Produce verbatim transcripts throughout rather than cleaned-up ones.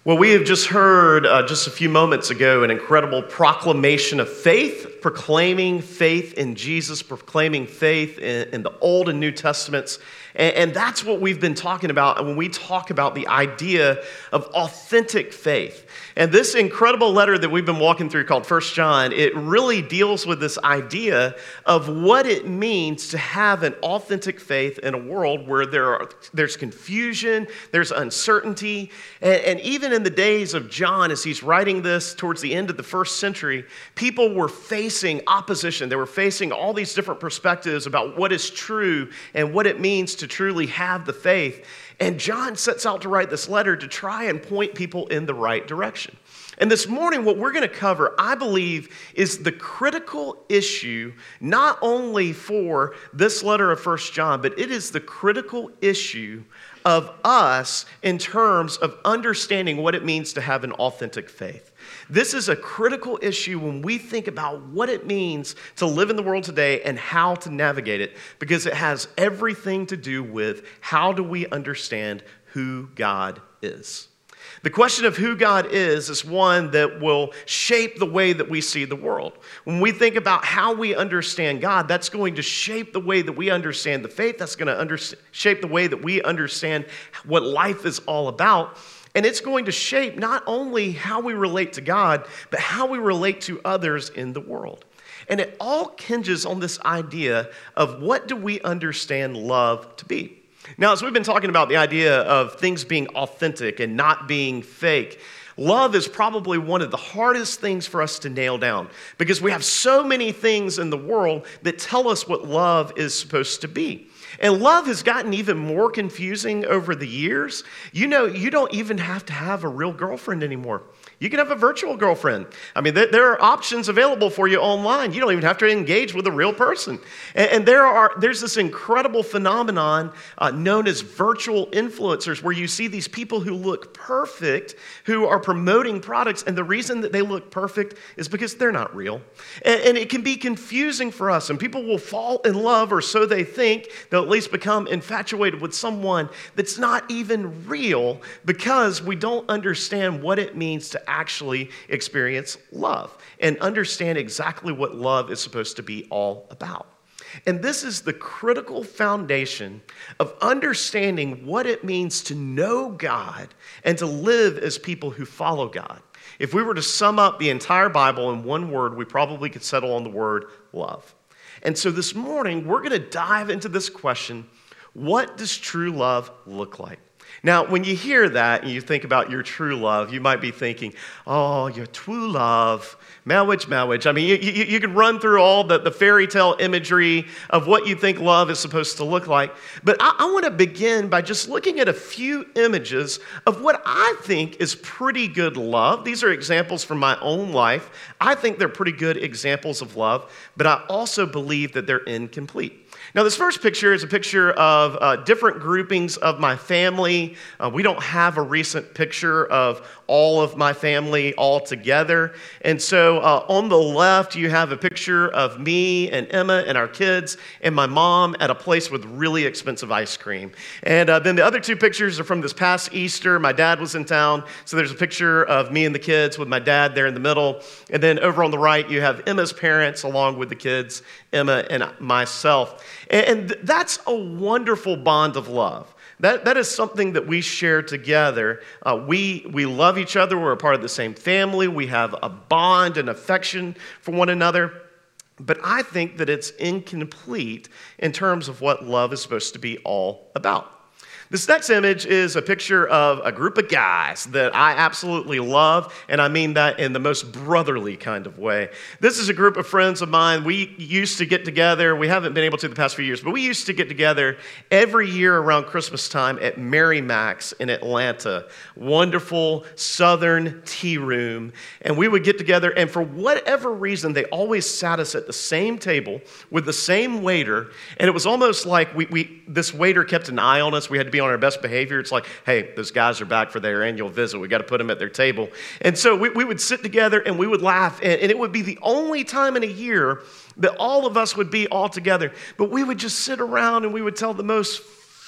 Well, we have just heard uh, just a few moments ago an incredible proclamation of faith, proclaiming faith in Jesus, proclaiming faith in, in the Old and New Testaments. And, and that's what we've been talking about when we talk about the idea of authentic faith. And this incredible letter that we've been walking through called First John, it really deals with this idea of what it means to have an authentic faith in a world where there are, there's confusion, there's uncertainty, and, and even in the days of John, as he's writing this towards the end of the first century, people were facing opposition. They were facing all these different perspectives about what is true and what it means to truly have the faith. And John sets out to write this letter to try and point people in the right direction. And this morning, what we're going to cover, I believe, is the critical issue, not only for this letter of First John, but it is the critical issue of us in terms of understanding what it means to have an authentic faith. This is a critical issue when we think about what it means to live in the world today and how to navigate it, because it has everything to do with how do we understand who God is. The question of who God is is one that will shape the way that we see the world. When we think about how we understand God, that's going to shape the way that we understand the faith. That's going to under- shape the way that we understand what life is all about. And it's going to shape not only how we relate to God, but how we relate to others in the world. And it all hinges on this idea of what do we understand love to be. Now, as we've been talking about the idea of things being authentic and not being fake, love is probably one of the hardest things for us to nail down because we have so many things in the world that tell us what love is supposed to be. And love has gotten even more confusing over the years. You know, you don't even have to have a real girlfriend anymore. You can have a virtual girlfriend. I mean, there are options available for you online. You don't even have to engage with a real person. And there are there's this incredible phenomenon uh, known as virtual influencers, where you see these people who look perfect, who are promoting products, and the reason that they look perfect is because they're not real. And, and it can be confusing for us, and people will fall in love, or so they think. They'll at least become infatuated with someone that's not even real because we don't understand what it means to actually experience love and understand exactly what love is supposed to be all about. And this is the critical foundation of understanding what it means to know God and to live as people who follow God. If we were to sum up the entire Bible in one word, we probably could settle on the word love. And so this morning, we're going to dive into this question: what does true love look like? Now, when you hear that and you think about your true love, you might be thinking, oh, your true love, marriage, marriage. I mean, you, you, you can run through all the, the fairy tale imagery of what you think love is supposed to look like. But I, I want to begin by just looking at a few images of what I think is pretty good love. These are examples from my own life. I think they're pretty good examples of love, but I also believe that they're incomplete. Now, this first picture is a picture of uh, different groupings of my family. Uh, we don't have a recent picture of all of my family all together. And so uh, on the left, you have a picture of me and Emma and our kids and my mom at a place with really expensive ice cream. And uh, then the other two pictures are from this past Easter. My dad was in town, so there's a picture of me and the kids with my dad there in the middle. And then over on the right, you have Emma's parents along with the kids, Emma and myself. And that's a wonderful bond of love. That, that is something that we share together. Uh, we, we love each other. We're a part of the same family. We have a bond and affection for one another. But I think that it's incomplete in terms of what love is supposed to be all about. This next image is a picture of a group of guys that I absolutely love, and I mean that in the most brotherly kind of way. This is a group of friends of mine. We used to get together. We haven't been able to the past few years, but we used to get together every year around Christmas time at Mary Mac's in Atlanta. Wonderful Southern tea room. And we would get together, and for whatever reason, they always sat us at the same table with the same waiter, and it was almost like we, we this waiter kept an eye on us. We had to be on our best behavior. It's like, hey, those guys are back for their annual visit. We got to put them at their table. And so we, we would sit together and we would laugh, and, and it would be the only time in a year that all of us would be all together. But we would just sit around and we would tell the most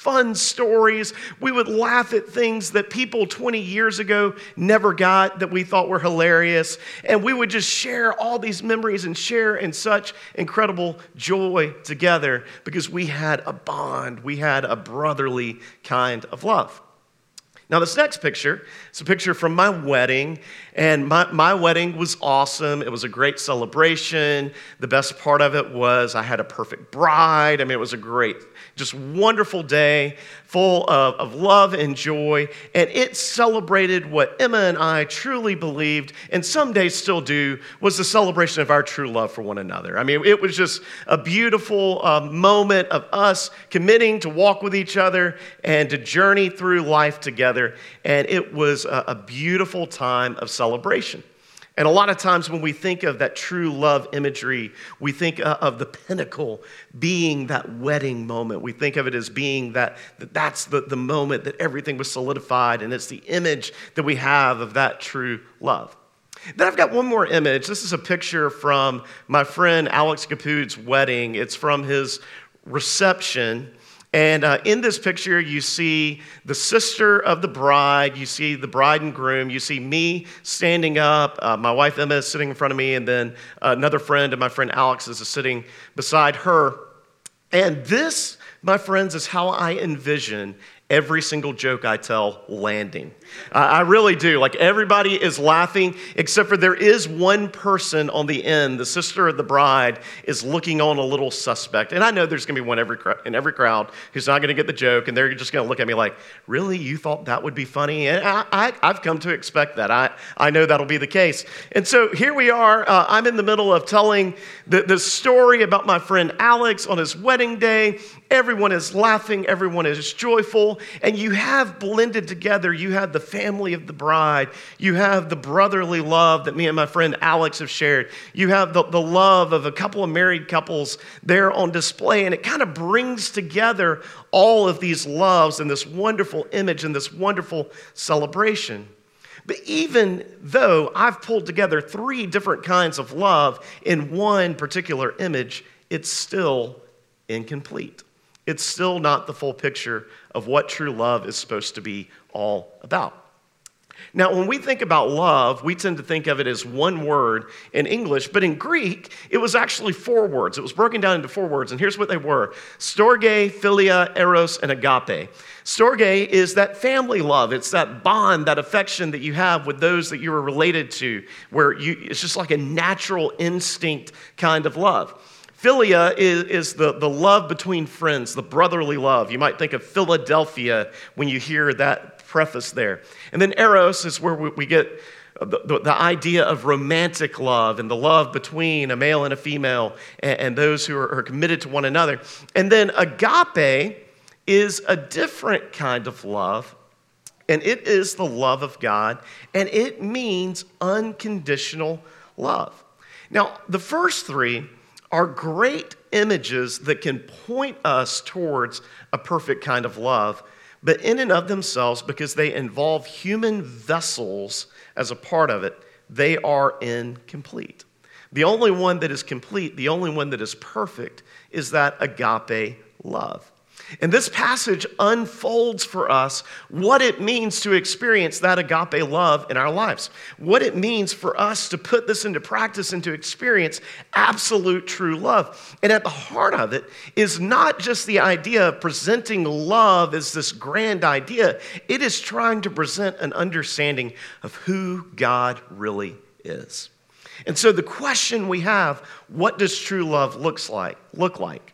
fun stories. We would laugh at things that people twenty years ago never got that we thought were hilarious. And we would just share all these memories and share in such incredible joy together because we had a bond. We had a brotherly kind of love. Now, this next picture is a picture from my wedding, and my, my wedding was awesome. It was a great celebration. The best part of it was I had a perfect bride. I mean, it was a great, just wonderful day full of, of love and joy, and it celebrated what Emma and I truly believed, and some days still do, was the celebration of our true love for one another. I mean, it was just a beautiful uh, moment of us committing to walk with each other and to journey through life together, and it was a, a beautiful time of celebration. And a lot of times when we think of that true love imagery, we think of the pinnacle being that wedding moment. We think of it as being that, that that's the, the moment that everything was solidified, and it's the image that we have of that true love. Then I've got one more image. This is a picture from my friend Alex Capude's wedding. It's from his reception. And uh, in this picture, you see the sister of the bride, you see the bride and groom, you see me standing up, uh, my wife Emma is sitting in front of me, and then uh, another friend of my friend Alex is sitting beside her. And this, my friends, is how I envision every single joke I tell landing. Uh, I really do. Like, everybody is laughing, except for there is one person on the end. The sister of the bride is looking on a little suspect. And I know there's going to be one every in every crowd who's not going to get the joke, and they're just going to look at me like, really? You thought that would be funny? And I, I, I've come to expect that. I, I know that'll be the case. And so here we are. Uh, I'm in the middle of telling the, the story about my friend Alex on his wedding day. Everyone is laughing. Everyone is joyful. And you have blended together, you have the family of the bride, you have the brotherly love that me and my friend Alex have shared, you have the, the love of a couple of married couples there on display, and it kind of brings together all of these loves in this wonderful image and this wonderful celebration. But even though I've pulled together three different kinds of love in one particular image, it's still incomplete. It's still not the full picture of what true love is supposed to be all about. Now, when we think about love, we tend to think of it as one word in English, but in Greek, it was actually four words. It was broken down into four words, and here's what they were: storge, philia, eros, and agape. Storge is that family love. It's that bond, that affection that you have with those that you are related to, where you, it's just like a natural instinct kind of love. Philia is, is the, the love between friends, the brotherly love. You might think of Philadelphia when you hear that preface there. And then eros is where we, we get the, the, the idea of romantic love and the love between a male and a female and, and those who are, are committed to one another. And then agape is a different kind of love, and it is the love of God, and it means unconditional love. Now, the first three are great images that can point us towards a perfect kind of love, but in and of themselves, because they involve human vessels as a part of it, they are incomplete. The only one that is complete, the only one that is perfect, is that agape love. And this passage unfolds for us what it means to experience that agape love in our lives, what it means for us to put this into practice and to experience absolute true love. And at the heart of it is not just the idea of presenting love as this grand idea. It is trying to present an understanding of who God really is. And so the question we have, what does true love looks like, look like?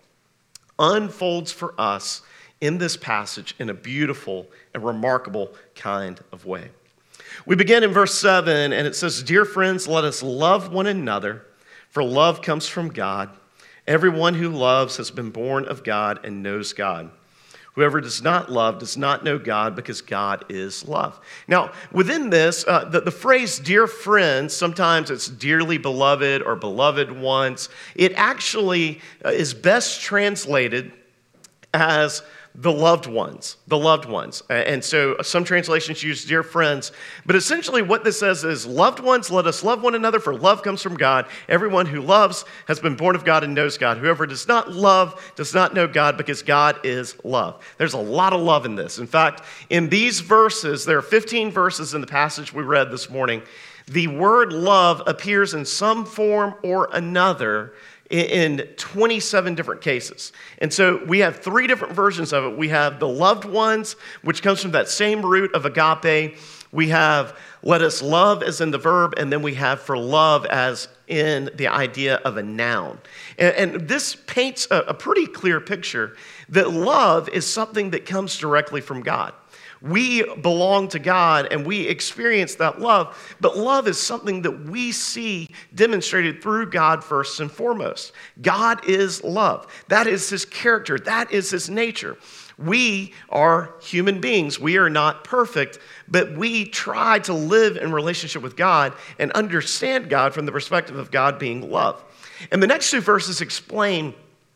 Unfolds for us in this passage in a beautiful and remarkable kind of way. We begin in verse seven, and it says, "Dear friends, let us love one another, for love comes from God. Everyone who loves has been born of God and knows God. Whoever does not love does not know God, because God is love." Now, within this, uh, the, the phrase "dear friends," sometimes it's dearly beloved or beloved ones. It actually uh, is best translated as the loved ones, the loved ones. And so some translations use dear friends, but essentially what this says is, loved ones, let us love one another, for love comes from God. Everyone who loves has been born of God and knows God. Whoever does not love does not know God, because God is love. There's a lot of love in this. In fact, in these verses, there are fifteen verses in the passage we read this morning. The word love appears in some form or another in twenty-seven different cases. And so we have three different versions of it. We have the loved ones, which comes from that same root of agape. We have let us love as in the verb, and then we have for love as in the idea of a noun. And, and this paints a, a pretty clear picture that love is something that comes directly from God. We belong to God and we experience that love, but love is something that we see demonstrated through God first and foremost. God is love. That is his character. That is his nature. We are human beings. We are not perfect, but we try to live in relationship with God and understand God from the perspective of God being love. And the next two verses explain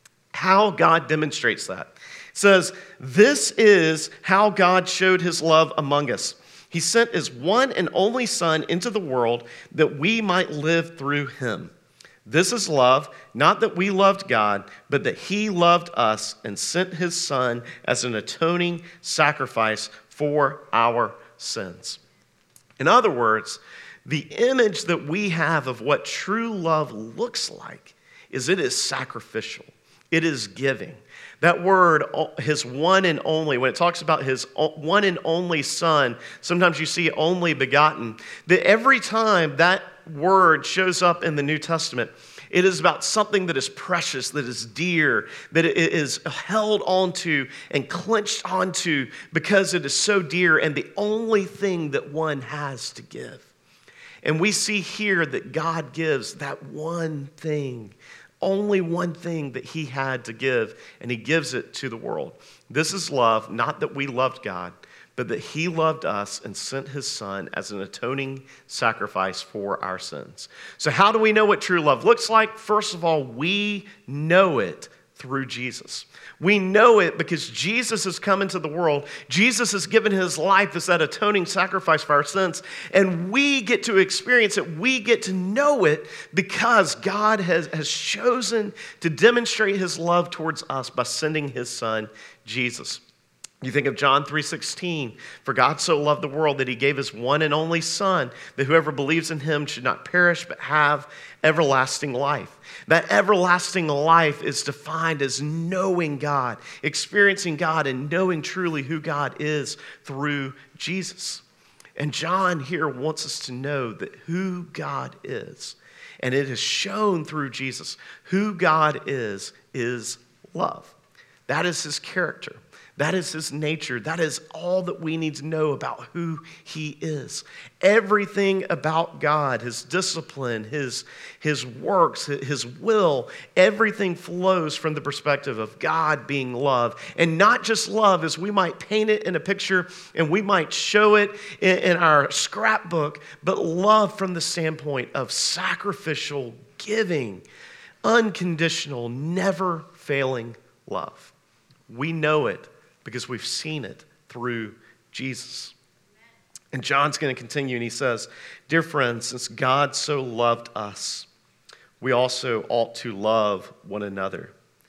how God demonstrates that. It says, this is how God showed his love among us. He sent his one and only Son into the world that we might live through him. This is love, not that we loved God, but that he loved us and sent his Son as an atoning sacrifice for our sins. In other words, the image that we have of what true love looks like is it is sacrificial. It is giving. That word, his one and only, when it talks about his one and only Son, sometimes you see only begotten, that every time that word shows up in the New Testament, it is about something that is precious, that is dear, that it is held onto and clenched onto because it is so dear and the only thing that one has to give. And we see here that God gives that one thing, only one thing that he had to give, and he gives it to the world. This is love, not that we loved God, but that he loved us and sent his Son as an atoning sacrifice for our sins. So how do we know what true love looks like? First of all, we know it through Jesus. We know it because Jesus has come into the world. Jesus has given his life as that atoning sacrifice for our sins, and we get to experience it. We get to know it because God has, has chosen to demonstrate his love towards us by sending his Son, Jesus. You think of John three sixteen, for God so loved the world that he gave his one and only Son, that whoever believes in him should not perish but have everlasting life. That everlasting life is defined as knowing God, experiencing God, and knowing truly who God is through Jesus. And John here wants us to know that who God is, and it is shown through Jesus, who God is, is love. That is his character. That is his nature. That is all that we need to know about who he is. Everything about God, his discipline, his, his works, his will, everything flows from the perspective of God being love. And not just love as we might paint it in a picture and we might show it in, in our scrapbook, but love from the standpoint of sacrificial, giving, unconditional, never failing love. We know it because we've seen it through Jesus. And John's going to continue and he says, dear friends, since God so loved us, we also ought to love one another.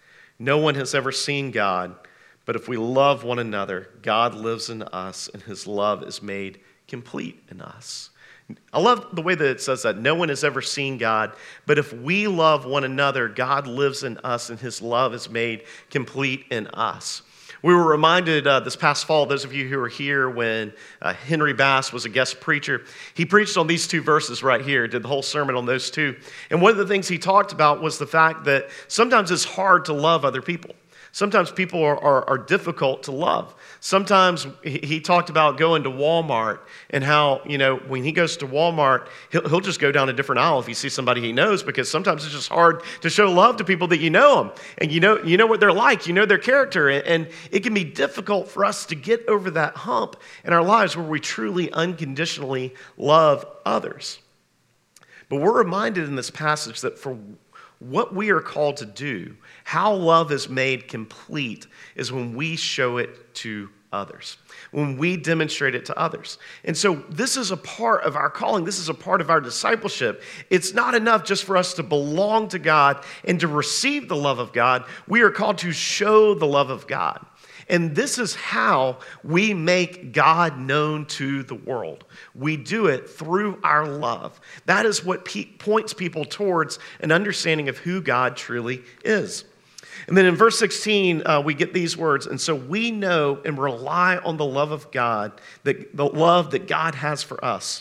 No one has ever seen God, but if we love one another, God lives in us and his love is made complete in us. I love the way that it says that. No one has ever seen God, but if we love one another, God lives in us and his love is made complete in us. We were reminded uh, this past fall, those of you who were here when uh, Henry Bass was a guest preacher, he preached on these two verses right here, did the whole sermon on those two. And one of the things he talked about was the fact that sometimes it's hard to love other people. Sometimes people are, are, are difficult to love. Sometimes he, he talked about going to Walmart and how, you know, when he goes to Walmart, he'll, he'll just go down a different aisle if he sees somebody he knows, because sometimes it's just hard to show love to people that you know them. And you know, you know what they're like, you know their character. And, and it can be difficult for us to get over that hump in our lives where we truly unconditionally love others. But we're reminded in this passage that for What we are called to do, how love is made complete, is when we show it to others, when we demonstrate it to others. And so this is a part of our calling. This is a part of our discipleship. It's not enough just for us to belong to God and to receive the love of God. We are called to show the love of God. And this is how we make God known to the world. We do it through our love. That is what pe- points people towards an understanding of who God truly is. And then in verse sixteen, uh, we get these words, and so we know and rely on the love of God, that, the love that God has for us.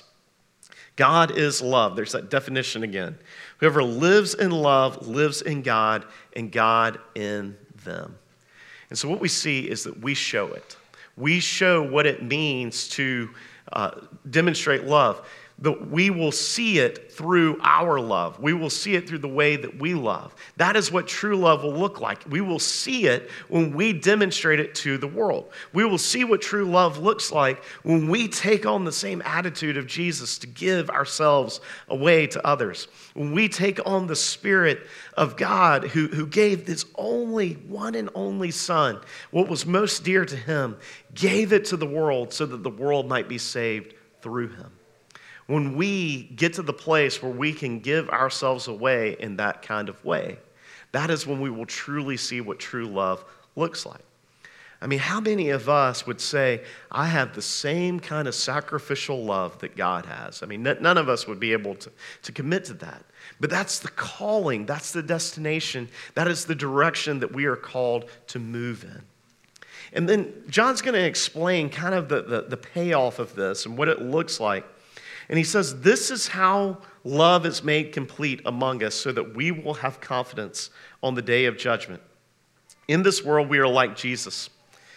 God is love. There's that definition again. Whoever lives in love lives in God, and God in them. And so what we see is that we show it. We show what it means to uh, demonstrate love. That we will see it through our love. We will see it through the way that we love. That is what true love will look like. We will see it when we demonstrate it to the world. We will see what true love looks like when we take on the same attitude of Jesus to give ourselves away to others. When we take on the Spirit of God who, who gave his only, one and only Son, what was most dear to him, gave it to the world so that the world might be saved through him. When we get to the place where we can give ourselves away in that kind of way, that is when we will truly see what true love looks like. I mean, how many of us would say, I have the same kind of sacrificial love that God has? I mean, n- none of us would be able to, to commit to that. But that's the calling, that's the destination, that is the direction that we are called to move in. And then John's going to explain kind of the, the, the payoff of this and what it looks like. And he says, this is how love is made complete among us so that we will have confidence on the day of judgment. In this world, we are like Jesus.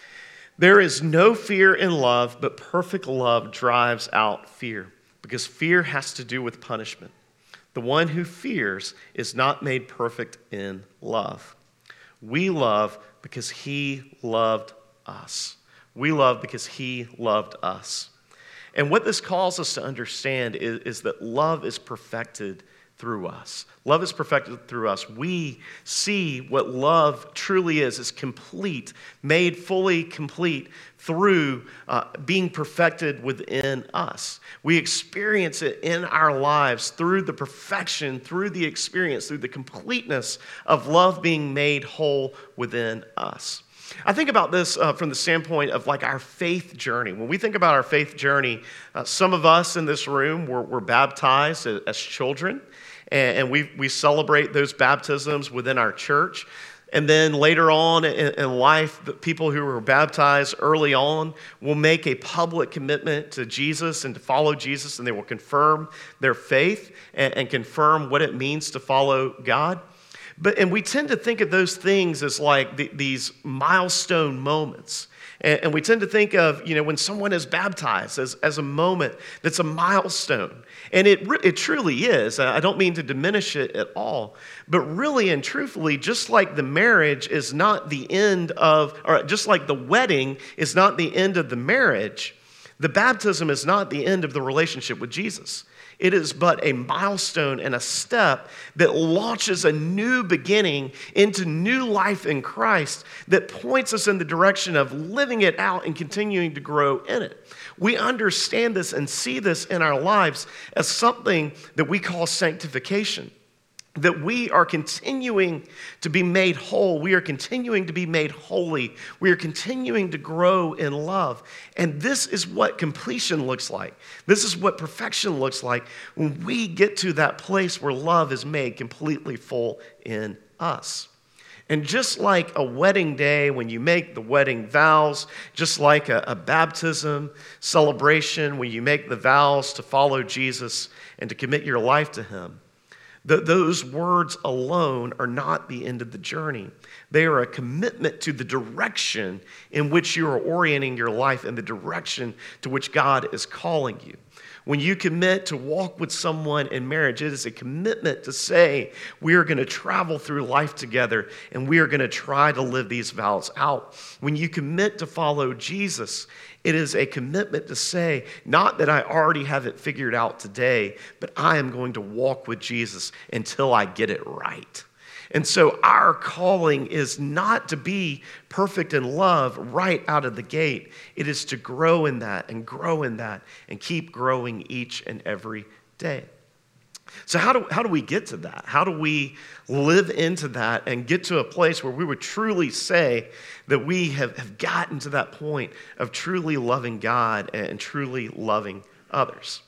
There is no fear in love, but perfect love drives out fear, because fear has to do with punishment. The one who fears is not made perfect in love. We love because he loved us. We love because he loved us. And what this calls us to understand is, is that love is perfected through us. Love is perfected through us. We see what love truly is, is complete, made fully complete through uh, being perfected within us. We experience it in our lives through the perfection, through the experience, through the completeness of love being made whole within us. I think about this uh, from the standpoint of like our faith journey. When we think about our faith journey, uh, some of us in this room were, were baptized as, as children, and, and we we celebrate those baptisms within our church. And then later on in, in life, the people who were baptized early on will make a public commitment to Jesus and to follow Jesus, and they will confirm their faith and, and confirm what it means to follow God. But and we tend to think of those things as like the, these milestone moments. And, and we tend to think of, you know, when someone is baptized as, as a moment that's a milestone. And it, it truly is. I don't mean to diminish it at all. But really and truthfully, just like the marriage is not the end of, or just like the wedding is not the end of the marriage, the baptism is not the end of the relationship with Jesus. It is but a milestone and a step that launches a new beginning into new life in Christ that points us in the direction of living it out and continuing to grow in it. We understand this and see this in our lives as something that we call sanctification. That we are continuing to be made whole. We are continuing to be made holy. We are continuing to grow in love. And this is what completion looks like. This is what perfection looks like when we get to that place where love is made completely full in us. And just like a wedding day, when you make the wedding vows, just like a, a baptism celebration, when you make the vows to follow Jesus and to commit your life to him, Th- those words alone are not the end of the journey. They are a commitment to the direction in which you are orienting your life and the direction to which God is calling you. When you commit to walk with someone in marriage, it is a commitment to say, we are going to travel through life together and we are going to try to live these vows out. When you commit to follow Jesus, it is a commitment to say, not that I already have it figured out today, but I am going to walk with Jesus until I get it right. And so our calling is not to be perfect in love right out of the gate. It is to grow in that and grow in that and keep growing each and every day. So how do, how do we get to that? How do we live into that and get to a place where we would truly say that we have, have gotten to that point of truly loving God and truly loving others?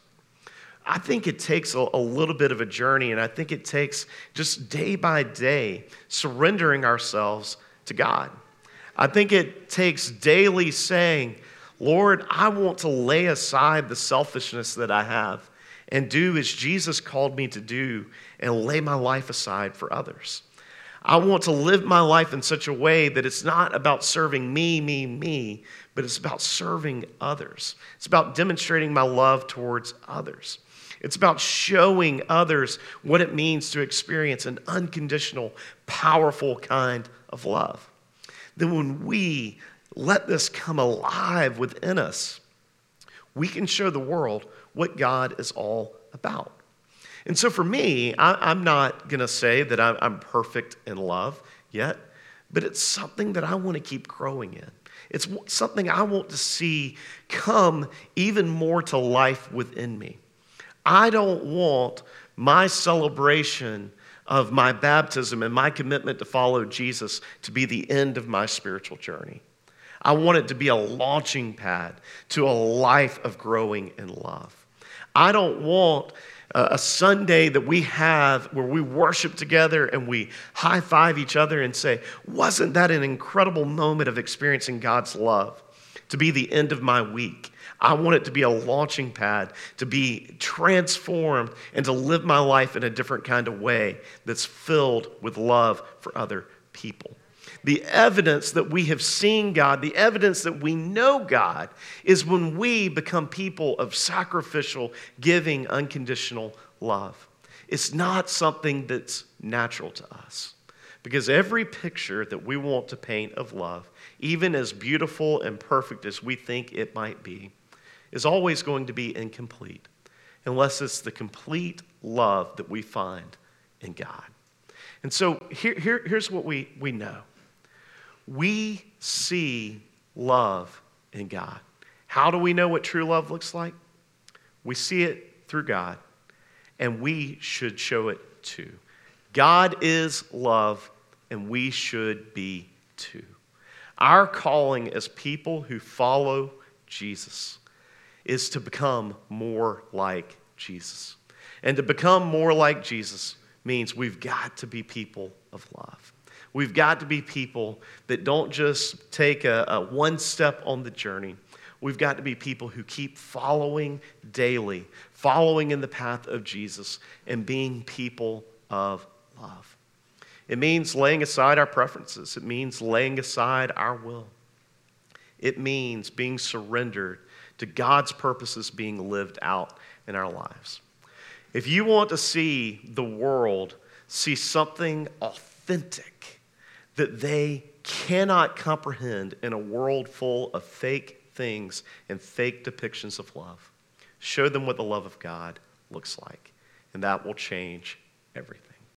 I think it takes a, a little bit of a journey, and I think it takes just day by day surrendering ourselves to God. I think it takes daily saying, Lord, I want to lay aside the selfishness that I have and do as Jesus called me to do and lay my life aside for others. I want to live my life in such a way that it's not about serving me, me, me, but it's about serving others. It's about demonstrating my love towards others. It's about showing others what it means to experience an unconditional, powerful kind of love. Then when we let this come alive within us, we can show the world what God is all about. And so for me, I, I'm not going to say that I'm, I'm perfect in love yet, but it's something that I want to keep growing in. It's something I want to see come even more to life within me. I don't want my celebration of my baptism and my commitment to follow Jesus to be the end of my spiritual journey. I want it to be a launching pad to a life of growing in love. I don't want a Sunday that we have where we worship together and we high-five each other and say, wasn't that an incredible moment of experiencing God's love, to be the end of my week. I want it to be a launching pad, to be transformed and to live my life in a different kind of way that's filled with love for other people. The evidence that we have seen God, the evidence that we know God, is when we become people of sacrificial, giving, unconditional love. It's not something that's natural to us. Because every picture that we want to paint of love, even as beautiful and perfect as we think it might be, is always going to be incomplete unless it's the complete love that we find in God. And so here, here, here's what we, we know. We see love in God. How do we know what true love looks like? We see it through God, and we should show it too. God is love, and we should be too. Our calling as people who follow Jesus is to become more like Jesus. And to become more like Jesus means we've got to be people of love. We've got to be people that don't just take a, a one step on the journey. We've got to be people who keep following daily, following in the path of Jesus, and being people of love. It means laying aside our preferences. It means laying aside our will. It means being surrendered to God's purposes being lived out in our lives. If you want to see the world see something authentic that they cannot comprehend in a world full of fake things and fake depictions of love, show them what the love of God looks like, and that will change everything.